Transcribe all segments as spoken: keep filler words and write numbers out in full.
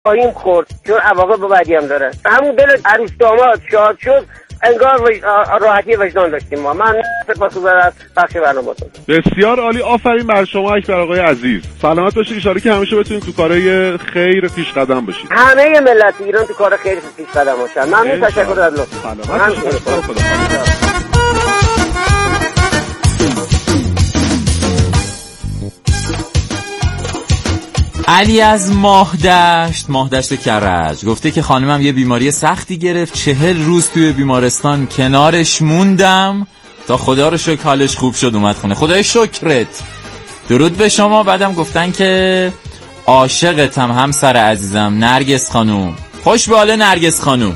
پایین خورد چون عواقب بعدی هم داره. همون دل عروس داماد شاد شد، انگار وج... راحتی وجدان داشتیم ما. من سپاسگزارم از بخش برنامه‌تون. بسیار عالی، آفرین بر شما اکبر آقای عزیز. سلامت باشید، ان شاءالله که همیشه بتونید تو کارهای خیر پیش قدم باشید. همه ملت ایران تو کار خیر پیش قدم باشن. ممنون، تشکر از لطف. سلامت باشید. علی از ماهدشت ماهدشت کرج گفته که خانمم یه بیماری سختی گرفت، چهل روز توی بیمارستان کنارش موندم تا خدا رو شکر حالش خوب شد اومد خونه. خدای شکرت. درود به شما. بعدم گفتن که عاشقتم همسر عزیزم نرگس خانوم. خوش به حال نرگس خانوم.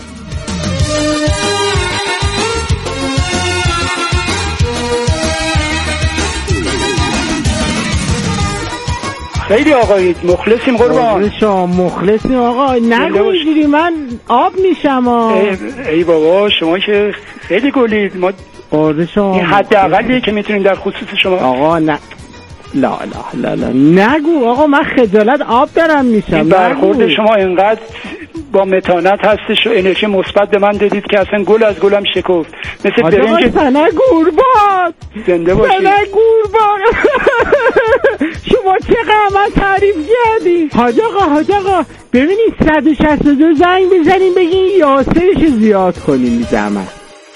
خیلی آقایید مخلصیم قربان. شما مخلصیم آقا. نگو اینجوری من آب میشم. ای, ای بابا شما که خیلی گلید. ما قربان شما این حداقلیه که میتونیم در خصوص شما. آقا نه لا لا لا لا نگو آقا، من خجالت آب دارم میشم. برخورد شما اینقدر با متانت هستش و انرژی مثبت به من دادید که اصلا گل از گلم شکفت. مثل برنج سنه گورباد. زنده باشید. سنه گورباد. شما چقدر من تعریف کردی. حاج آقا حاج آقا ببینید صد و شصت و دو زنگ بزنیم بگین یاسرش زیاد کنیم بی زحمت.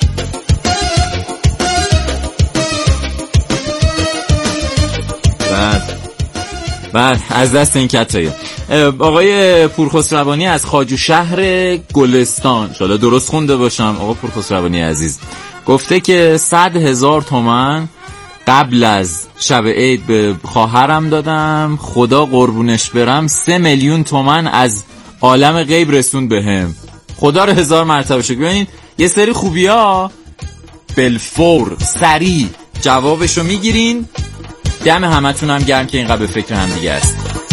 بعد بعد از دست این کتایه. آقای پورخسروانی از خواجو شهر گلستان، انشالله درست خونده باشم، آقا پورخسروانی عزیز گفته که صد هزار تومن قبل از شب عید به خواهرم دادم، خدا قربونش برم سه میلیون تومن از عالم غیب رسوند بهم. خدا رو هزار مرتبه شکر. ببینید یه سری خوبی ها بالفور سریع جوابشو میگیرین. دم همتون هم گرم که اینقدر به فکر هم دیگه است.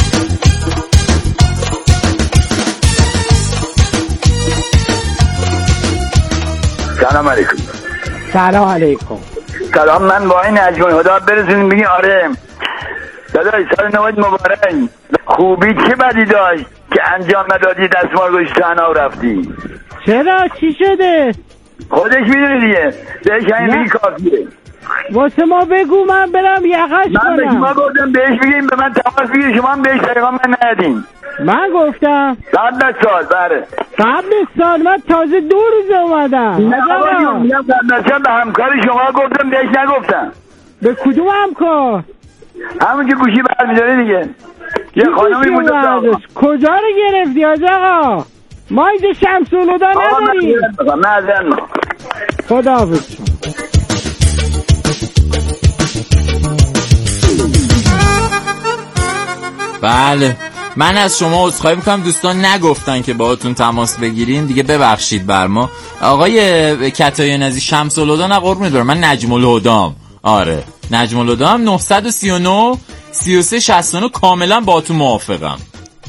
سلام علیکم. سلام علیکم. سلام، من با این نجمه خدا برسونیم بگیم آره داداش سال نوید مبارک. خوبی چه بدی داشت که انجام ندادی دستمال گوشت تنها رفتی؟ چرا چی شده؟ خودش میدونی دیگه، بهش همین بگی کافیه. واسه ما بگو من برم یقش کنم. من به شما گفتم بهش بگیم به من تماس بگیر، شما هم بهش پیغام من ندین. من گفتم قبل از سال بره قبل از سال من تازه دو روز اومدم. نه آقا میگم قبل از سال به همکار شما گفتم بهش نگفتم. به کدوم همکار؟ همون که گوشی برمیداره دیگه. یه خانمی مونده کجا رو گرفتی آقا؟ ما اینجا شمس‌الهدی نداریم. نه خدا حافظ. بله من از شما عذرخواهی میکنم دوستان، نگفتن که باهاتون تماس بگیرین دیگه، ببخشید بر ما. آقای کتایان عزیز شمس‌الهدی نه قربونت برم، من نجم الهدام. آره نجم الهدام. نه سه نه سه سه شصت و نه کاملا باهاتون موافقم.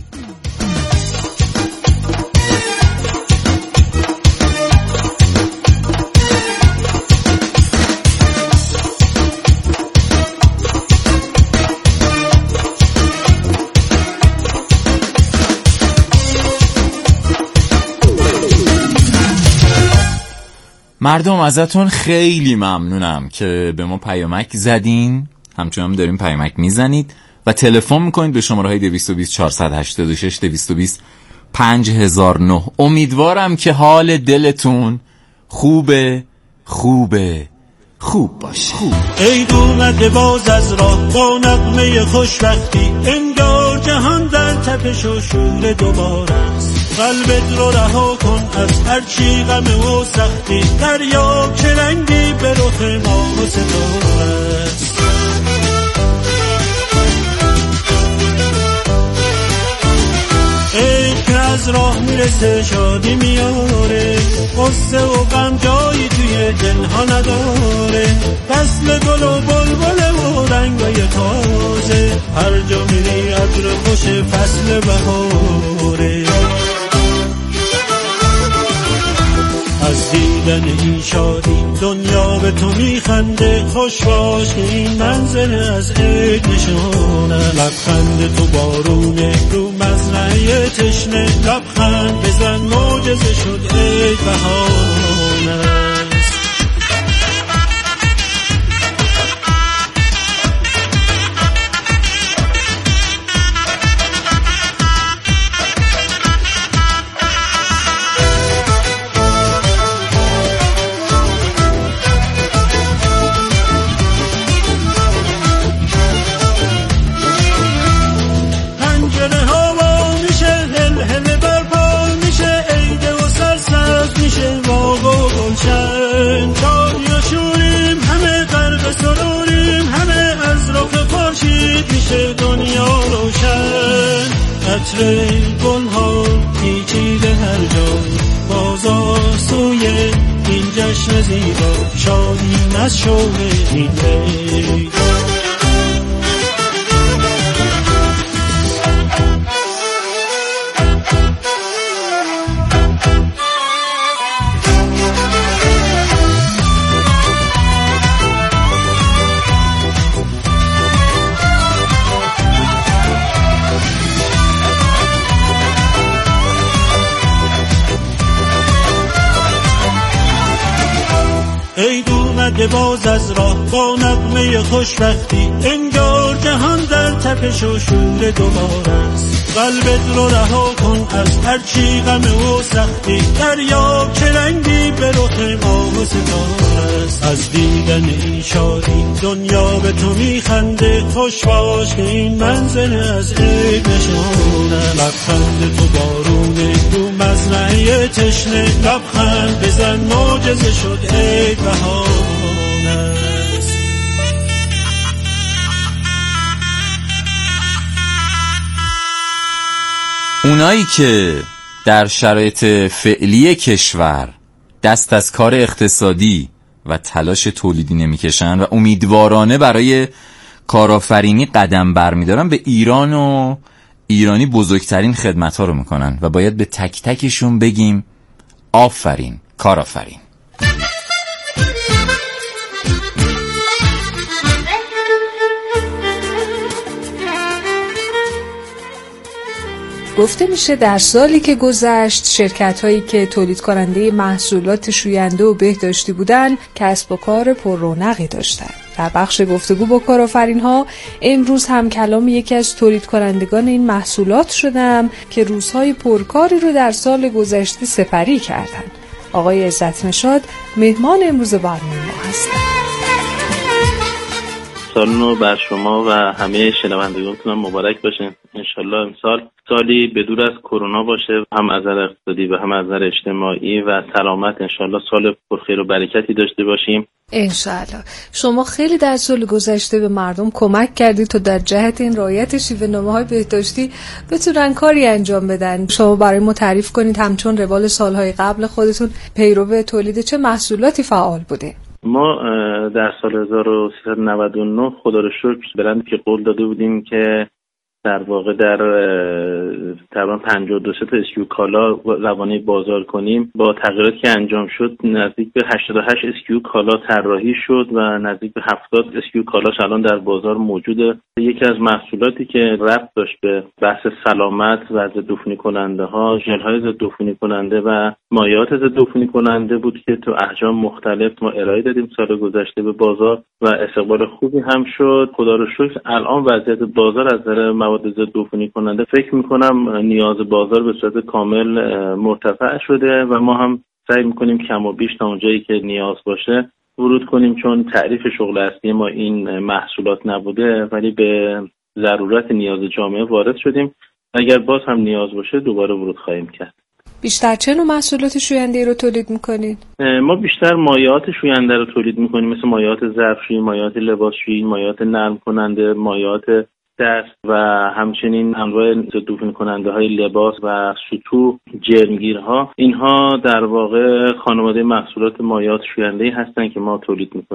مردم ازتون خیلی ممنونم که به ما پیامک زدین، همچنان داریم پیامک میزنید و تلفن میکنید به شماره های دویست و بیست چهارصد و هشتاد و شش دویست و بیست پنج هزار و نه. امیدوارم که حال دلتون خوبه خوبه خوب باشه. خوب. ای اومده باز از راه با نغمه خوشبختی، انگار جهان در تپش و شور دوباره است. قلبت رو رها کن از هر چی غم و سختی، دریا که رنگی به رخ ما ستاره است. ای که از راه میرسه شادی میاره، قصه و غم جایی توی دلها نداره. فصل گل و بلبل و رنگای تازه، هر جا میری عطر خوش فصل بهاره. از دیدن این شادی دنیا به تو می میخنده، خوش باش که این منظر از عید نشونه. لبخند تو بارونه رو مزرعه تشنه، لبخند بزن معجزه شد عید بهانه. عطر گل ها پیچیده هر جا، بازار سوی این جشن زیبا، شادیم از شوق این عید. عید اومده باز از راه با نغمه خوشبختی، انگار جهان در تپش و شور دوباره است. قلبت رو رها کن از هر چی غم و سختی، دریاب چه رنگی به رخ ماه و ستاره است. از دیدن این شادی دنیا به تو میخنده، خوش باش که این منظر از عید نشونه. لبخند تو بارونه رو مزرعه تشنه، لبخند بزن معجزه شد عید بهانه است. اونایی که در شرایط فعلی کشور دست از کار اقتصادی و تلاش تولیدی نمیکشن و امیدوارانه برای کارآفرینی قدم برمیدارن، به ایران و ایرانی بزرگترین خدمت‌ها رو میکنن و باید به تک تکشون بگیم آفرین، کارآفرین. گفته میشه در سالی که گذشت شرکت‌هایی که تولید کننده محصولات شوینده و بهداشتی بودن کسب و کار پر رونقی داشتن. در بخش گفتگو با کارآفرین‌ها امروز هم کلام یکی از تولید کنندگان این محصولات شدم که روزهای پرکاری رو در سال گذشته سپری کردن. آقای عزت نشاد مهمان امروز برنامه ما هستن. سال نو بر شما و همه شنوندگانتون مبارک باشه. انشالله امسال سالی بدور از کرونا باشه، هم از نظر اقتصادی و هم از نظر اجتماعی و سلامت. انشالله سال پرخیر و برکتی داشته باشیم انشالله. شما خیلی در سال گذشته به مردم کمک کردید تا در جهت این رعایت شیوه‌نامه‌های بهداشتی بتونن کاری انجام بدن. شما برای ما تعریف کنید همچون روال سالهای قبل خودتون پیرو تولید چه محصولاتی فعال بوده؟ ما در سال هزار و سیصد و نود و نه خدا رو شکر برند که قول داده بودیم که در واقع در تقریبا پنجاه و دو تا اسکیو کالا روانه بازار کنیم. با تغییراتی که انجام شد نزدیک به هشتاد و هشت اسکیو کالا طراحی شد و نزدیک به هفتاد اسکیو کالاش الان در بازار موجوده. یکی از محصولاتی که ربط داشت به بحث سلامت و ضد عفونی کننده ها، ژل های ضد عفونی کننده و مایعات ضد عفونی کننده بود که تو احجام مختلف ما ارائه دادیم سال گذشته به بازار و استقبال خوبی هم شد. خدا رو شکر الان وضعیت بازار از نظر مواد ضد عفونی کننده فکر میکنم نیاز بازار به صورت کامل مرتفع شده و ما هم سعی میکنیم کم و بیش تا اونجایی که نیاز باشه ورود کنیم، چون تعریف شغل اصلی ما این محصولات نبوده ولی به ضرورت نیاز جامعه وارد شدیم. اگر باز هم نیاز باشه دوباره ورود خواهیم کرد. بیشتر چه نوع محصولات شوینده رو تولید میکنید؟ ما بیشتر مایعات شوینده رو تولید میکنیم، مثل مایعات ظرفشویی، مایعات لباسشویی، مایعات نرم کننده، مایعات دست و همچنین انواع ضد عفونی کننده های لباس و سطوح، جرمگیرها. اینها در واقع خانواده محصولات مایعات شوینده هستن که ما تولید میکنیم.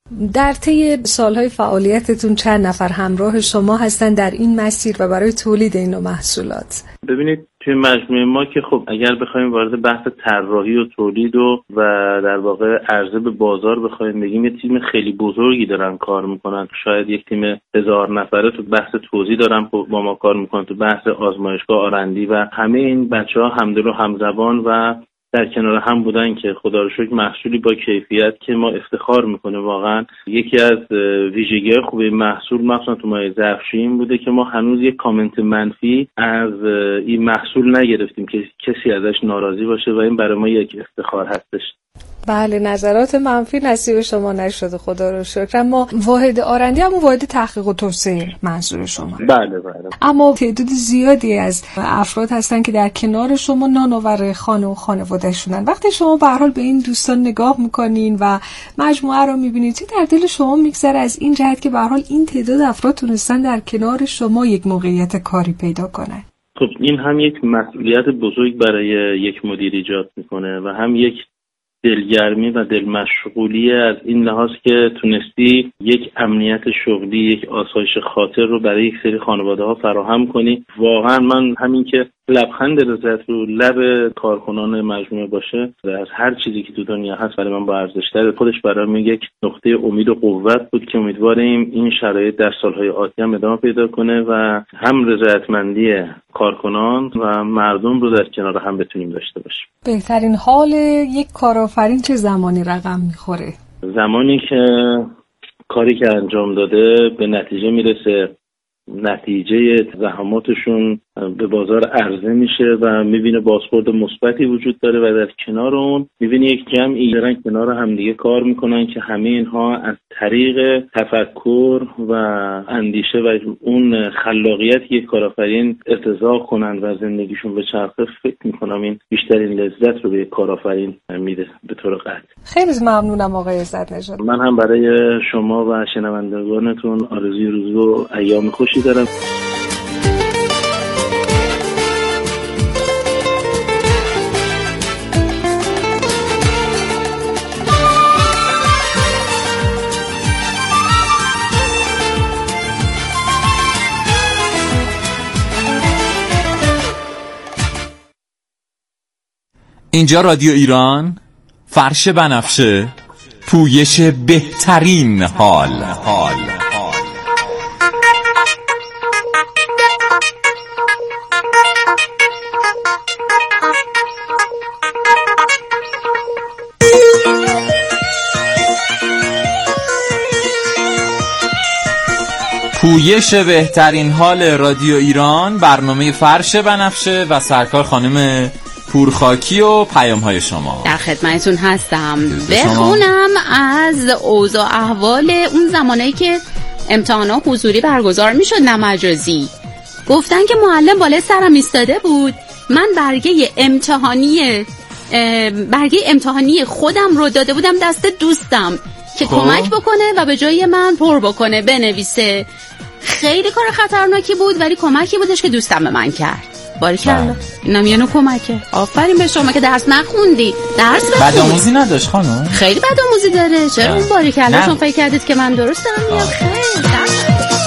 در طی سالهای فعالیتتون چند نفر همراه شما هستن در این مسیر و برای تولید این نوع محصولات؟ ببینید توی مجموعه ما که خب اگر بخوایم وارد بحث طراحی و تولید و و در واقع عرضه به بازار بخوایم بگیم، یه تیم خیلی بزرگی دارن کار میکنن. شاید یک تیم هزار نفره تو بحث توزیع دارن با ما کار میکنن، تو بحث آزمایشگاه آرندی و همه این بچه‌ها همدل و همزبان و در کنار هم بودن که خدا رو شکر محصولی با کیفیت که ما افتخار میکنه. واقعا یکی از ویژگی‌های خوب محصول مخصوصا تو مایع ظرفشویی این بوده که ما هنوز یک کامنت منفی از این محصول نگرفتیم که کسی ازش ناراضی باشه و این برای ما یک افتخار هستش. بله، نظرات منفی نصیب شما نشده خدا رو شکر. اما واحد آرندی هم واحد تحقیق و توسعه منظور شما. بله بله. اما تعداد زیادی از افراد هستن که در کنار شما نانآور خانه و خانواده شدن. وقتی شما به هر حال به این دوستان نگاه میکنین و مجموعه رو میبینید، چه در دل شما میگذره از این جهت که به هر حال این تعداد افراد تونستن در کنار شما یک موقعیت کاری پیدا کنن؟ خب این هم یک مسئولیت بزرگ برای یک مدیر ایجاد میکنه و هم یک دلگرمی و دلمشغولی از این لحاظ که تونستی یک امنیت شغلی، یک آسایش خاطر رو برای یک سری خانواده ها فراهم کنی. واقعا من همین که لبخند رضایت رو لب کارکنان مجموعه باشه از هر چیزی که تو دنیا هست برای من با ارزش‌تر، خودش برای من یک نقطه امید و قوت بود که امیدواریم این شرایط در سالهای آتی هم ادامه پیدا کنه و هم رضایتمندی کارکنان و مردم رو در کنار هم بتونیم داشته باشیم. بهترین حال یک کارآفرین چه زمانی رقم میخوره؟ زمانی که کاری که انجام داده به نتیجه میرسه، نتیجه زحماتشون به بازار عرضه میشه و میبینه بازخورد مثبتی وجود داره و در کنار اون میبینه یک جمعی دارن کنار هم دیگه کار میکنن که همه اینها از طریق تفکر و اندیشه و اون خلاقیت یک کارآفرین ارتضاع کنن و زندگیشون به چرخه. فکر میکنم این بیشترین لذت رو به یک کارآفرین میده به طور قطع. خیلی ممنونم آقای عزت نژاد. من هم برای شما و شنوندگانتون آرزوی روز و ایام خوشی دارم. اینجا رادیو ایران، فرش بنفشه، پویش بهترین حال حال پویش بهترین حال رادیو ایران، برنامه فرش بنفشه و سرکار خانم پورخاکی و پیام های شما. در خدمتتون هستم. بخونم از اوضاع احوال اون زمانی که امتحانات حضوری برگزار میشد نه مجازی. گفتن که معلم بالای سرم ایستاده بود، من برگه امتحانی برگه امتحانی خودم رو داده بودم دست دوستم که خب. کمک بکنه و به جای من پر بکنه بنویسه. خیلی کار خطرناکی بود ولی کمکی بودش که دوستم به من کرد. باریکلا، اینم یه نوع کمکه. آفرین به شما که درس نخوندی، درس بخونی. بدآموزی نداشت خانم؟ خیلی بدآموزی داره. چرا اون باریکلا شما فکر کردید که من درست دارم میاد؟ خیلی درس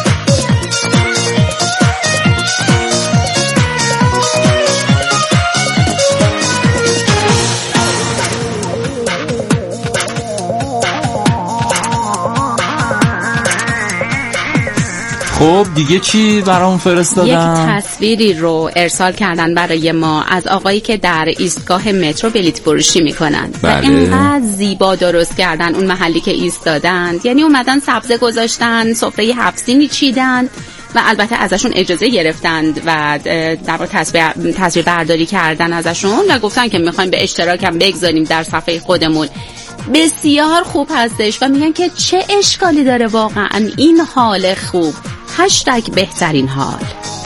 خب دیگه چی برام فرستادن؟ یک تصویری رو ارسال کردن برای ما از آقایی که در ایستگاه مترو بلیط فروشی میکنن. بله. و اینقدر زیبا درست کردن اون محلی که ایستادند، یعنی اومدن سبزه گذاشتن، سفره هفت سینی چیدن و البته ازشون اجازه گرفتند و در واقع تصویر تصویر برداری کردن ازشون و گفتن که میخوایم به اشتراکم بگذاریم در صفحه خودمون. بسیار خوب هستش و میگن که چه اشکالی داره واقعا این حال خوب. هشتگ بهترین حال.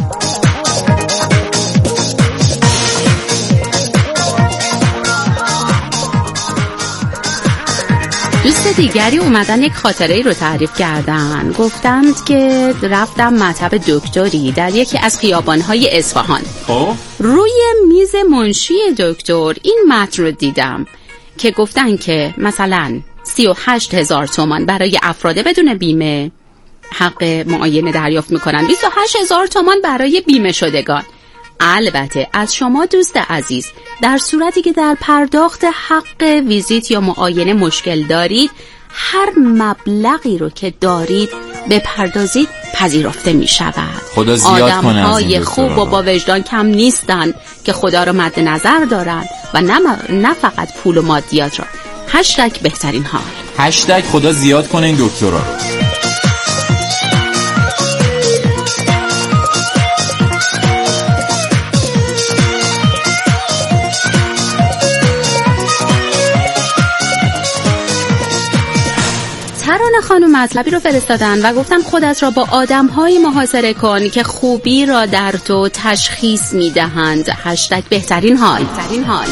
دوست دیگری اومدن یک خاطره رو تعریف کردن. گفتند که رفتم مطب دکتری در یکی از خیابان‌های اصفهان. خب روی میز منشی دکتر این متن رو دیدم که گفتن که مثلا سی و هشت هزار تومان برای افراد بدون بیمه حق معاینه دریافت میکنن، بیست و هشت هزار تومان برای بیمه شدگان. البته از شما دوست عزیز در صورتی که در پرداخت حق ویزیت یا معاینه مشکل دارید، هر مبلغی رو که دارید بپردازید پذیرفته می شود. خدا زیاد کنه. آدم‌های خوب و با وجدان کم نیستن که خدا رو مد نظر دارن و نه, نه فقط پول و مادیات را. هشتگ بهترین حال. هشتگ خدا زیاد کنه این دکترا رو. ترانه خانم مطلبی رو فرستادن و گفتن خودت را با آدم‌های محاصره کن که خوبی را در تو تشخیص می‌دهند. هشتگ بهترین حال. بهترین حال.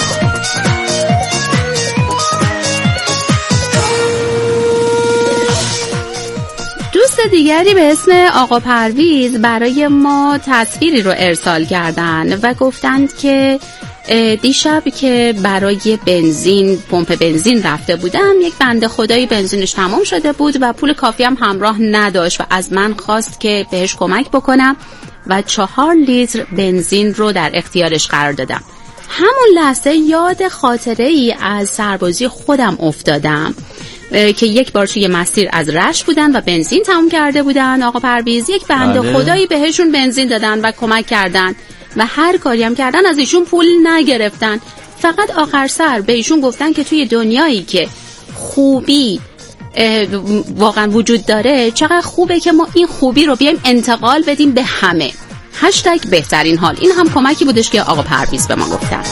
دوست دیگری به اسم آقا پرویز برای ما تصویری رو ارسال کردن و گفتند که دیشب که برای بنزین پمپ بنزین رفته بودم، یک بنده خدایی بنزینش تمام شده بود و پول کافی هم همراه نداشت و از من خواست که بهش کمک بکنم و چهار لیتر بنزین رو در اختیارش قرار دادم. همون لحظه یاد خاطره ای از سربازی خودم افتادم که یک بار توی مسیر از رشت بودن و بنزین تمام کرده بودن. آقا پرویز یک بنده بله. خدایی بهشون بنزین دادن و کمک کردن و هر کاری هم کردن از ایشون پول نگرفتن، فقط آخر سر به ایشون گفتن که توی دنیایی که خوبی واقعا وجود داره، چقدر خوبه که ما این خوبی رو بیایم انتقال بدیم به همه. هشتگ بهترین حال. این هم کمکی بودش که آقا پرویز به ما گفتن.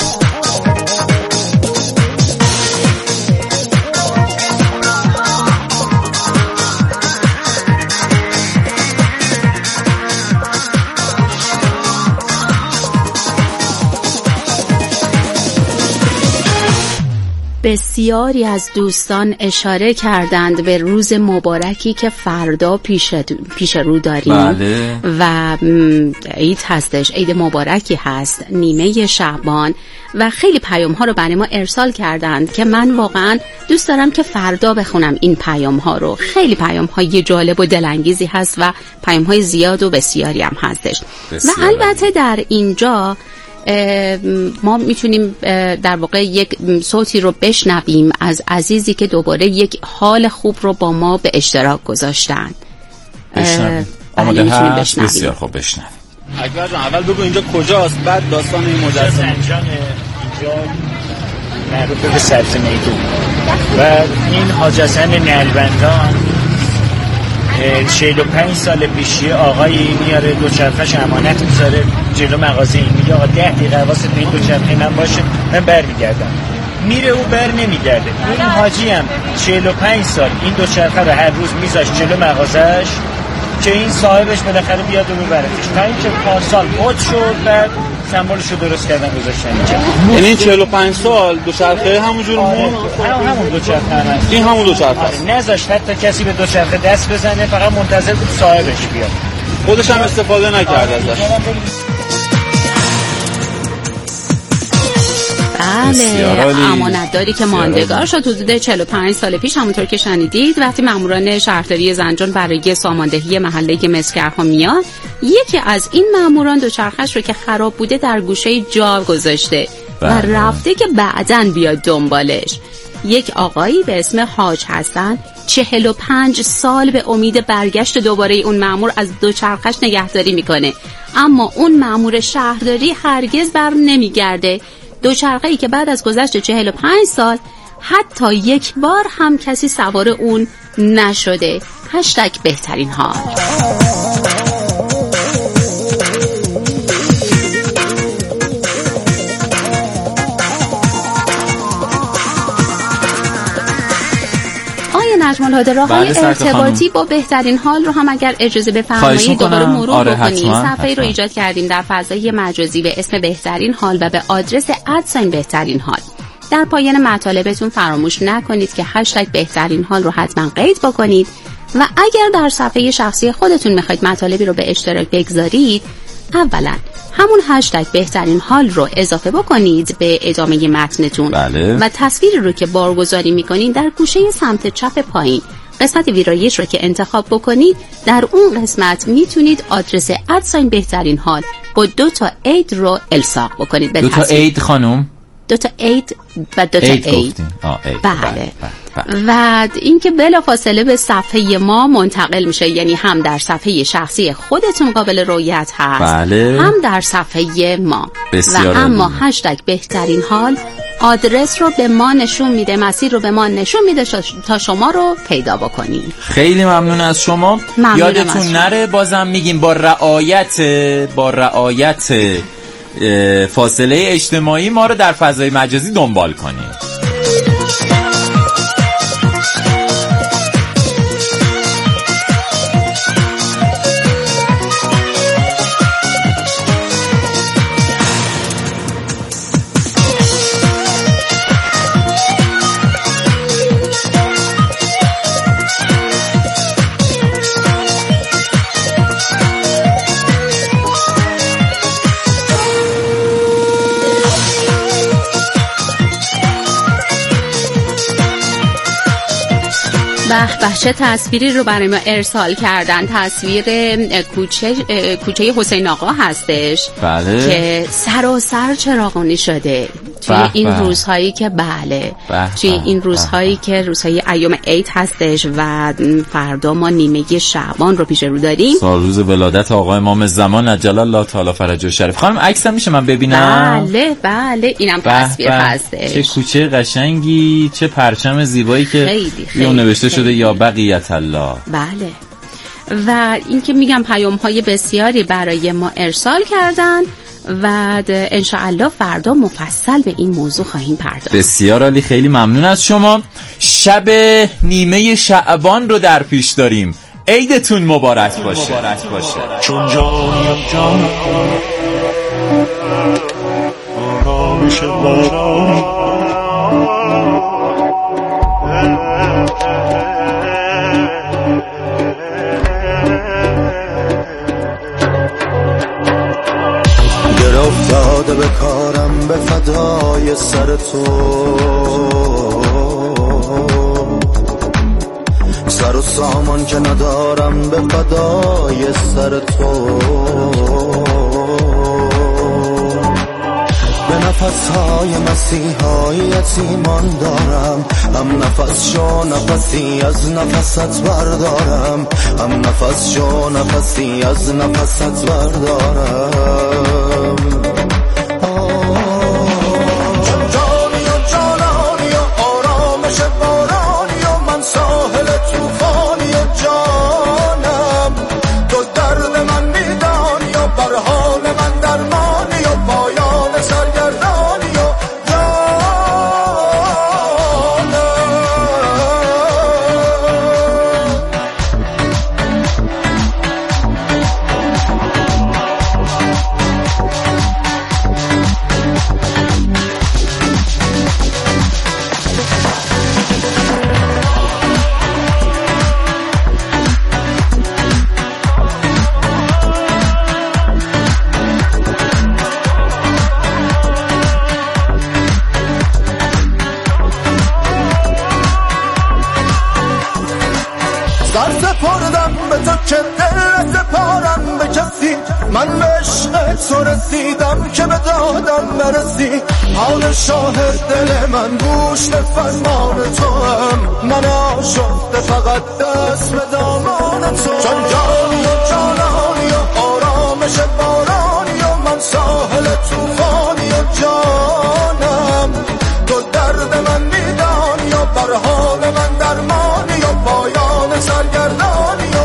بسیاری از دوستان اشاره کردند به روز مبارکی که فردا پیش, پیش رو داریم. بله. و عید هستش، عید مبارکی هست، نیمه شعبان و خیلی پیام ها رو برای ما ارسال کردند که من واقعا دوست دارم که فردا بخونم این پیام ها رو. خیلی پیام های جالب و دلانگیزی هست و پیام های زیاد و بسیاری هم هستش. بسیار. و البته در اینجا ما میتونیم در واقع یک صوتی رو بشنویم از عزیزی که دوباره یک حال خوب رو با ما به اشتراک گذاشتن. بشنویم. آماده هست؟ بسیار خوب بشنویم. اکبر جان اول بگو اینجا کجاست، بعد داستان این مجسمه. زنجان اینجا معروف به سبز میدون و این حاج حسن نلبندان چهل و پنج سال پیشی آقایی میاره دوچرخش امانت میذاره جلو مغازه این، میگه آقا ده دقیقه حواست به این دوچرخه من باشه، من برمیگردم. میره او بر نمیگرده. این حاجی هم چهل و پنج سال این دوچرخه رو هر روز میذاش جلو مغازهش که این صاحبش بالاخره بیاد و ببرتش، تا اینکه پارسال خود شد بعد سمبولشو درست کردن گذاشتن اینجا. یعنی این چهل و پنج سال دوچرخه همونجور مون؟ آره همون دوچرخه هست. این همون دوچرخه است. نذاشت حتی کسی به دوچرخه دست بزنه، فقط منتظر بود صاحبش بیاد. خودش هم استفاده نکرد ازش. بله، امانتداری که ماندگار شد حدود چهل و پنج سال پیش، همونطور که شنیدید وقتی ماموران شهرداری زنجان برای ساماندهی محله مسگرها میاد، یکی از این ماموران دوچرخش رو که خراب بوده در گوشه جا گذاشته و رفته که بعداً بیاد دنبالش. یک آقایی به اسم حاج حسن چهل و پنج سال به امید برگشت دوباره اون مامور از دوچرخش نگهداری میکنه، اما اون مامور شهرداری هرگز بر نمیگرده. دوچرخه‌ای که بعد از گذشت چهل و پنج سال حتی یک بار هم کسی سوار اون نشده. هشتگ بهترین حال. نجم الهدی راه‌های ارتباطی با بهترین حال رو هم اگر اجازه بفرمایید دوباره مرور آره بکنیم. صفحه‌ای رو ایجاد کردیم در فضای مجازی به اسم بهترین حال و به آدرس ادساین بهترین حال. در پایان مطالبتون فراموش نکنید که هشتگ بهترین حال رو حتما قید بکنید و اگر در صفحه شخصی خودتون میخواید مطالبی رو به اشتراک بگذارید، اولا همون هشتگ بهترین حال رو اضافه بکنید به ادامه متنتون. بله. و تصویری رو که بارگذاری میکنید در گوشه سمت چپ پایین قسمت ویرایش رو که انتخاب بکنید، در اون قسمت میتونید آدرس ادساین بهترین حال با دو تا اید رو الصاق بکنید به دو تا اید خانم؟ دو تا اید و دو تا اید, اید. بله, بله. بله. و اینکه بلا فاصله به صفحه ما منتقل میشه، یعنی هم در صفحه شخصی خودتون قابل رؤیت هست، بله. هم در صفحه ما. بسیار و اما هشتگ بهترین حال آدرس رو به ما نشون میده، مسیر رو به ما نشون میده تا شما رو پیدا بکنیم. خیلی ممنون از شما. یادتون نره، بازم میگیم با رعایت با رعایت فاصله اجتماعی ما رو در فضای مجازی دنبال کنید. به به چه تصویری رو برای ما ارسال کردن. تصویر کوچه کوچه حسین آقا هستش. بله. که سراسر چراغانی شده توی بح این بح. روزهایی که بله بح توی بح این روزهایی بح. که روزهای ایام عید هستش و فردا ما نیمه شعبان رو پیش رو داریم. سال روز ولادت آقا امام زمان عجل الله تعالی فرجه شریف. خانم عکسم میشه من ببینم؟ بله بله اینم تصویر هستش. چه کوچه قشنگی، چه پرچم زیبایی که خیلی خیلی نوشته شده یا بقیت الله. بله. و اینکه میگم پیام های بسیاری برای ما ارسال کردن و انشاءالله فردا مفصل به این موضوع خواهیم پرداخت. بسیار عالی، خیلی ممنون از شما. شب نیمه شعبان رو در پیش داریم. عیدتون مبارک باشه. مبارک باشه. چون جانم جانم آرامش بارانی گر افتاده به کارم به فدای سر تو، سر و سامان که ندارم به فدای سر تو، به نفسهای مسیحای یتیمان دارم، هم نفس شو نفسی از نفست بردارم، هم نفس شو نفسی از نفست بردارم. چون جانی و جانانی و آرامش بارانی و من ساحل توفانی و جانم، تو درد من میدانی و بر حال من درمانی و پایان سرگردانی و من به عشق تو رسیدم که به دادم برسی، حال شاهد دل من گوش به فرمان تو هم، من آشفته فقط دست به دامان تو، چون جانی و جانانی و آرامش بارانی و من ساحل توفانی و جانم، تو درد من میدانی و بر حال من درمانی و پایان سرگردانی و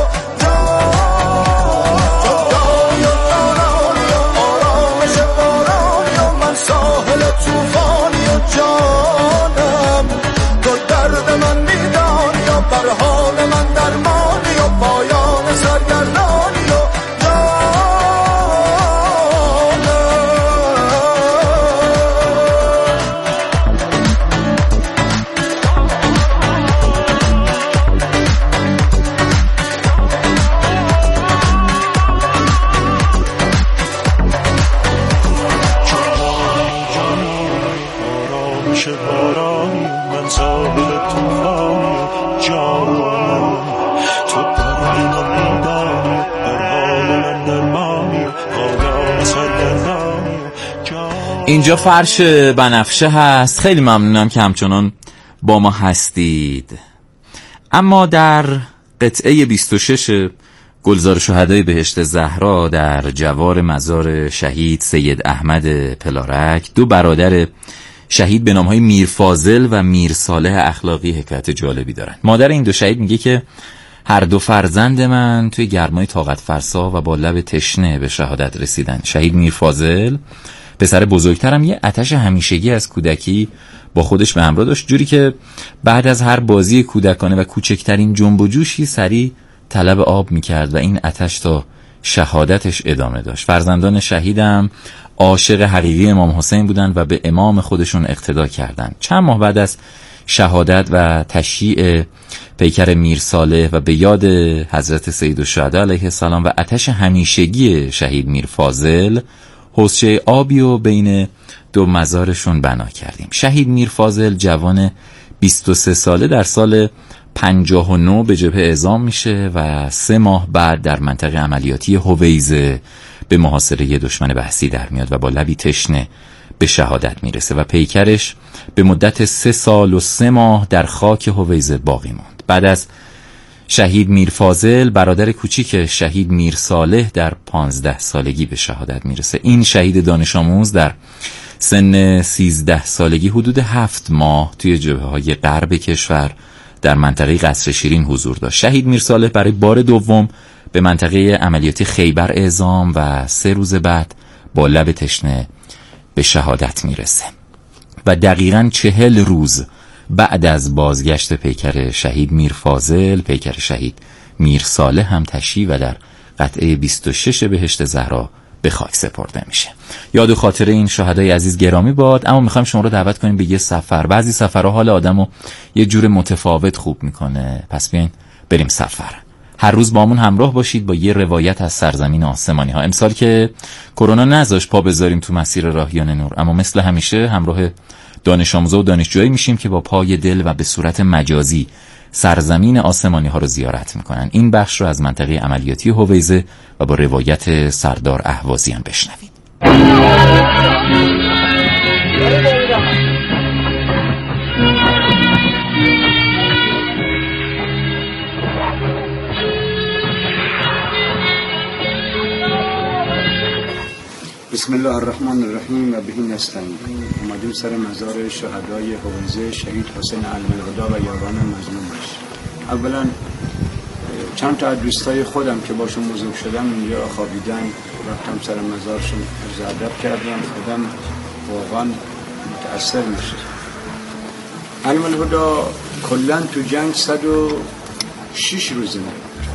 توفانی و جانم، تو درد من میدانی و بر حال من درمانی و پایان سرگردانی و جانم. خوش بارانی من ساحل توفانی جانم تو برای من میدانی هر حال من درمانی آدم سرگردانی. اینجا فرش بنفشه هست. خیلی ممنونم که همچنان با ما هستید. اما در قطعه بیست و شش گلزار شهدای بهشت زهرا در جوار مزار شهید سید احمد پلارک دو برادر شهید به نامهای میر فاضل و میر صالح اخلاقی حکایت جالبی دارن. مادر این دو شهید میگه که هر دو فرزند من توی گرمای طاقت فرسا و با لب تشنه به شهادت رسیدن. شهید میر فاضل پسر بزرگترم یه آتش همیشگی از کودکی با خودش به همراه داشت، جوری که بعد از هر بازی کودکانه و کوچکترین جنب و جوشی سریع طلب آب میکرد و این آتش تا شهادتش ادامه داشت. فرزندان شهیدم عاشق حقیقی امام حسین بودند و به امام خودشون اقتدا کردند. چند ماه بعد از شهادت و تشییع پیکر میر صالح و به یاد حضرت سیدالشهدا علیه السلام و آتش همیشگی شهید میر فاضل، حوضچه آبی و بین دو مزارشون بنا کردیم. شهید میر فاضل جوان بیست و سه ساله در سال پنجاه و نه به جبهه اعزام میشه و سه ماه بعد در منطقه عملیاتی هویزه به محاصره دشمن بحثی در میاد و با لبی تشنه به شهادت میرسه و پیکرش به مدت سه سال و سه ماه در خاک هویزه باقی ماند. بعد از شهید میر فاضل برادر کوچیک شهید میر صالح در پانزده سالگی به شهادت میرسه. این شهید دانش آموز در سن سیزده سالگی حدود هفت ماه توی جبهه های غرب کشور در منطقه قصر شیرین حضور داشت. شهید میر صالح برای بار دوم به منطقه عملیاتی خیبر اعزام و سه روز بعد با لب تشنه به شهادت میرسه و دقیقاً چهل روز بعد از بازگشت پیکر شهید میر فاضل، پیکر شهید میر صالح هم تشییع و در قطعه بیست و شش بهشت زهرا به خاک سپرده میشه. یاد و خاطره این شهدای عزیز گرامی باد. اما میخوایم شما رو دعوت کنیم به یه سفر. بعضی سفرها حال آدمو یه جور متفاوت خوب میکنه. پس بیاین بریم سفر. هر روز با همون همراه باشید با یه روایت از سرزمین آسمانی ها. امسال که کرونا نذاشت پا بذاریم تو مسیر راهیان نور، اما مثل همیشه همراه دانش آموزا و دانشجویی میشیم که با پای دل و به صورت مجازی سرزمین آسمانی ها رو زیارت میکنن. این بخش رو از منطقه عملیاتی هویزه و با روایت سردار اهوازیان بشنوید. بسم الله الرحمن الرحیم و به نستعین. اومدیم سر مزار شهدای هویزه شهید حسین علم الهدا و یاران مظلومش. اولا چند تا دوستای خودم که باشون بزرگ شدم اینجا خوابیدن، رفتم سر مزارشون عرض ادب کردم. خودم واقعا متأثر میشه. علم الهدا کلا تو جنگ صد و شش روز زنده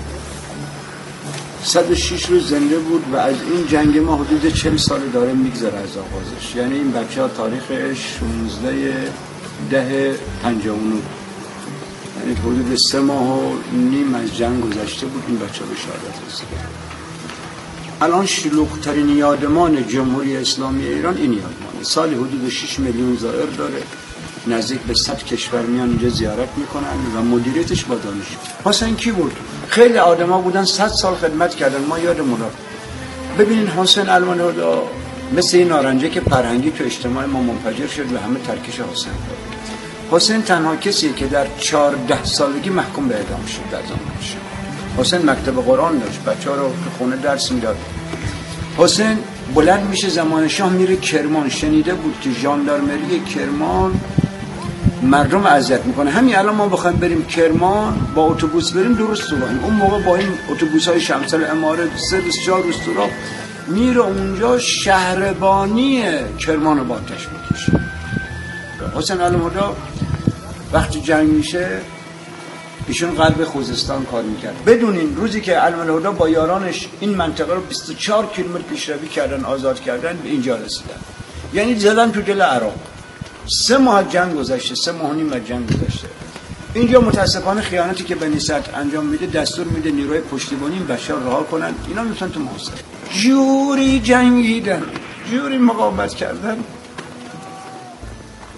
صد و شش روز زنده بود و از این جنگ ما حدود چهل سال داره میگذره از آغازش. یعنی این بچه ها تاریخش شانزده ده پنجاه و نه، یعنی حدود سه ماه و نیم از جنگ گذشته بود این بچه ها به شهادت رسیده. الان شلوغ‌ترین یادمان جمهوری اسلامی ایران این یادمانه. سالی حدود شش میلیون زائر داره، نزدیک به صد کشور میان اینجا زیارت میکنن و مدیریتش با دانشجو. حسین کی بود؟ خیلی آدما بودن صد سال خدمت کردن، ما یادمون رفت. ببینین حسین علم الهدا مثل این نارنجه که فرهنگی تو اجتماع ما منفجر شد و همه ترکش حسین بود. حسین تنها کسیه که در چهارده سالگی محکوم به اعدام شد در زمانش. حسین مکتب قرآن داشت، بچه‌ها رو تو خونه درس میداد. حسین بلند میشه زمان شاه میره کرمان، شنیده بود که ژاندارمری کرمان مردم اذیت میکنه. همین الان ما بخوایم بریم کرمان با اتوبوس بریم درست تو راهیم. اون موقع با این اتوبوس‌های شمس العماره سه روز چهار روز تو راه میره اونجا شهربانی کرمان رو با آتش میکشه. حسین علم الهدا وقتی جنگ میشه ایشون قلب خوزستان کار میکرد. بدونین روزی که علم الهدا با یارانش این منطقه رو بیست و چهار کیلومتر پیشروی کردن، آزاد کردن، به اینجا رسیدن. یعنی زدن تو دل عراق. سه ماه جنگ گذشته، سه ماه و نیم جنگ گذشته. اینجا متاسفانه خیانتی که بنی صدر انجام میده، دستور میده نیروی پشتیبانی این بشر رها کنن، اینا میتونن تو محاصره. جوری جنگیدن، جوری مقاومت کردن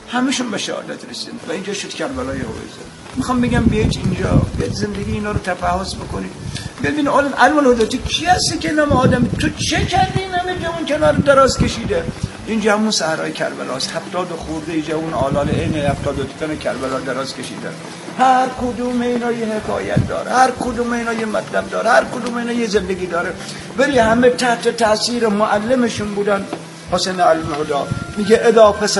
همشون به شهادت رسیدن و اینجا شد کربلای هویزه. میخوام بگم بیایید اینجا، بیایید زندگی اینا رو تفحص بکنید. ببین علم الهدا تو کی هستی که نام آدم تو چه کردی نمی جوان کنار دراز کشیده؟ اینجا همون صحرای کربلاست. هفتاد خورده جوان آلال عین هفتاد تن کربلا دراز کشیده. هر کدوم اینا یه حکایت داره، هر کدوم اینا یه مطلب داره، هر کدوم اینا یه زندگی داره، ولی همه تحت تاثیر معلمشون بودن حسین علم الهدا. میگه ادا